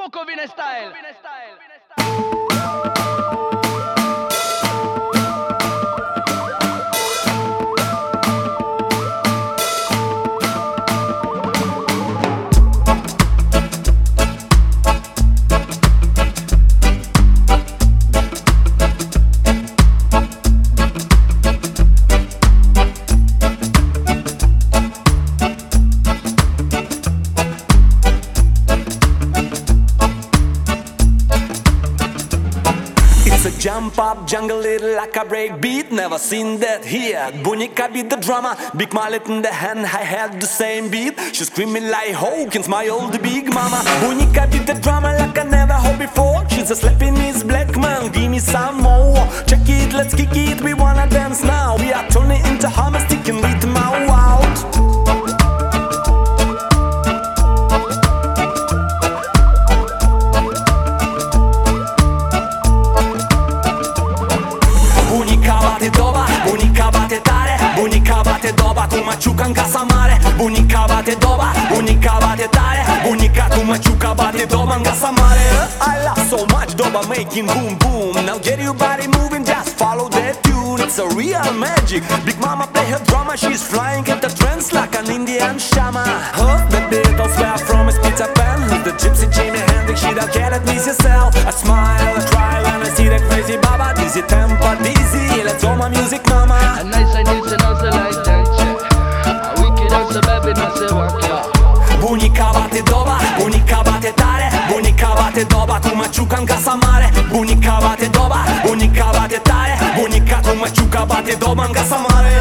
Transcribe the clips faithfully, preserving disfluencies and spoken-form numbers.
Bukovine style. Jump up, jungle it like a break beat. Never seen that here. Bunika beat the drummer, big mallet in the hand. I had the same beat. She's screaming like Hawkins, my old big mama. Bunika beat the drummer like I never heard before. She's a slapping Miss Black man, give me some more. Check it, let's kick it, we wanna dance now. We are turning into hummus, sticking rhythm out. Bunica bate tare, bunica bate doba, tu maciuca în casa mare. Bunica bate doba, bunica bate tare, bunica tu maciuca bate doba în casa mare. I love so much doba making boom boom. Now get your body moving, just follow that tune. It's a real magic. Big mama play her drama, she's flying at the trance like an Indian shaman. Huh? The Beatles were from his Peter Pan. Who's the gypsy Jimi Hendrix? She don't get it, miss yourself. I smile, I try when I see that crazy baba. Dizzy tempo, dizzy, let's all my music mama. A nice and easy noise like that, yeah. A wicked and so baby no se walk, yeah. Bunica bate doba, bunica bate tare, bunica bate doba, tu maciuca în casa mare. Bunica bate doba, bunica bate tare, bunica tu maciuca bate doba în casa mare.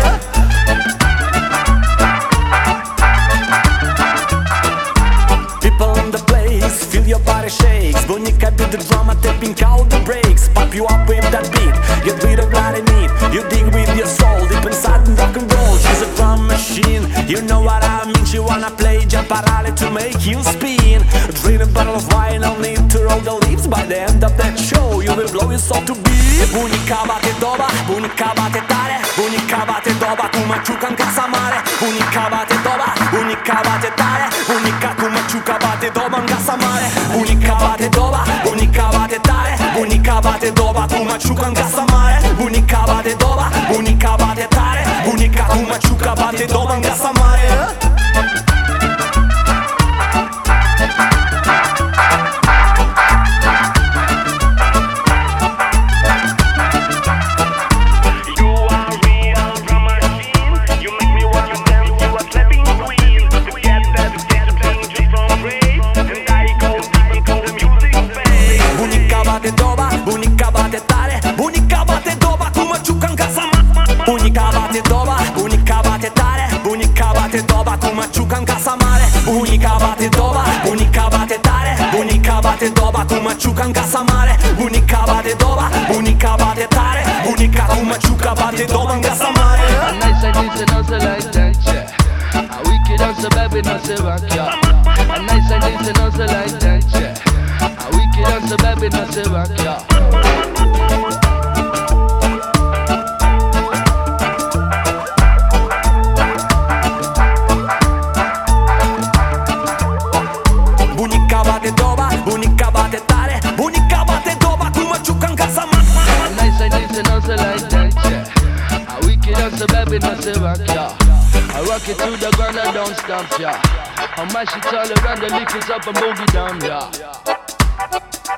People in the place, feel your body shakes. Bunica beat the drama, tapping out the brakes. Pop you up with that beat, get rid of bloody meat. You dig with your soul, deep inside and rock and roll. She's a drum machine, you know what I mean. She wanna play Jamparale to make you spin. Drink a bottle of wine, no need to roll the leaves. By the end of that show, you will blow your soul to beat. Bunica bate doba, bunica bate tare, bunica bate doba, tu maciuca în casa mare. Bunica bate doba, bunica bate tare, bunica tu maciuca bate doba în casa mare. Bunica bate doba, bunica bate tare, bunica bate doba, tu maciuca în casa mare. Bunica bate doba, bunica bate tare, bunica tu maciuca bate doba în casa mare. Bunica bate tare, bunica bate doba, tu maciuca în casa mare. Bunica bate doba, bunica bate tare, bunica bate doba, tu maciuca în casa mare. Bunica bate doba, bunica bate tare, bunica bate doba, tu maciuca în casa mare. Bunica bate doba, bunica bate tare, bunica tu maciuca bate doba în casa mare. A nice and easy noise like that, yeah. A wicked and so baby no se walk, yeah. A nice and easy noise like that, yeah. A wicked and so baby no se walk, yeah. Bunica bate doba, bunica bate tare, bunica bate doba, tu maciuca în casa mare. A nice and easy noise like that, yeah. A wicked and so baby no se walk, yeah. I rock it to the ground and don't stop, yeah. I mash it all around, the lick it up and boogie down, yeah.